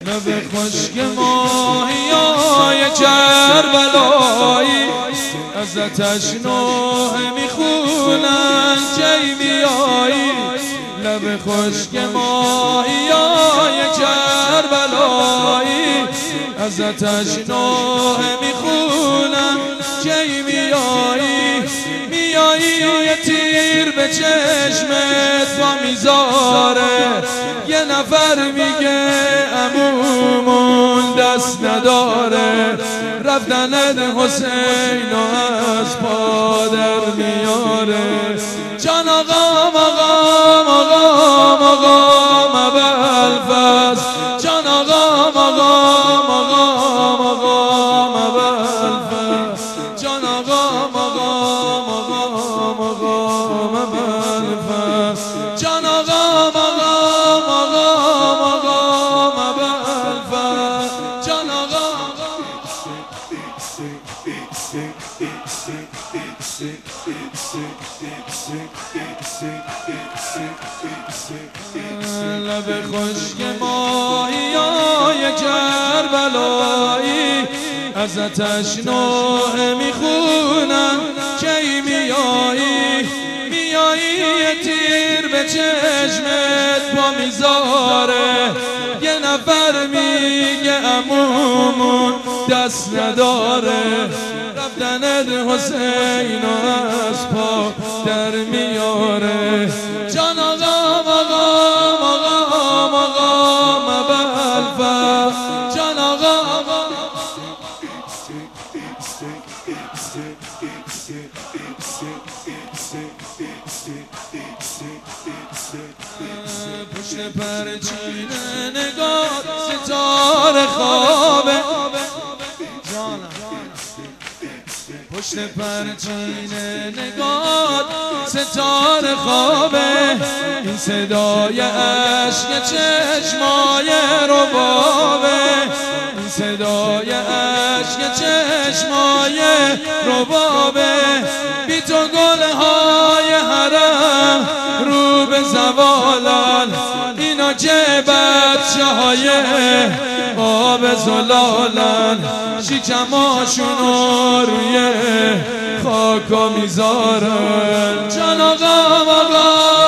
لب خشک ماهیای کربلایی از آتش نوحه میخونن کی میایی. لب خشک ماهیای کربلایی از آتش نوحه میخونن کی میایی. میایی یه تیر به چشمت با میذاره، یه نفر میگه عمومون دست نداره. رفتنت حسین از پا در میاره. جان آقا مقام مقام مقام ابوالفضل، جان آقا مقام مقام مقام ابوالفضل، جان آقا مقام مقام مقام ابوالفضل، جان آقا مقام مقام مقام ابوالفضل، جان آقا. لب خشک ماهیای کربلایی از آتش نوحه میخونن کی میایی. میایی یه تیر به چشمت با میذاره، یه نفر میگه عمومون دست نداره. رفتنت حسین از پا در میاره. جان آقا مقام مقام مقام ابوالفضل، جان آقا. پشت پرچین نگاه ستاره خوابه، پشت پرچین نگاه ستاره خوابه. این صدای عشق چشمای ربابه، این صدای عشق چشمای ربابه. بی تو گلهای حرم رو به زوالن، اینا که بچه های آب زلالن. شکماشونو روی خاکا میذارن. جان آقا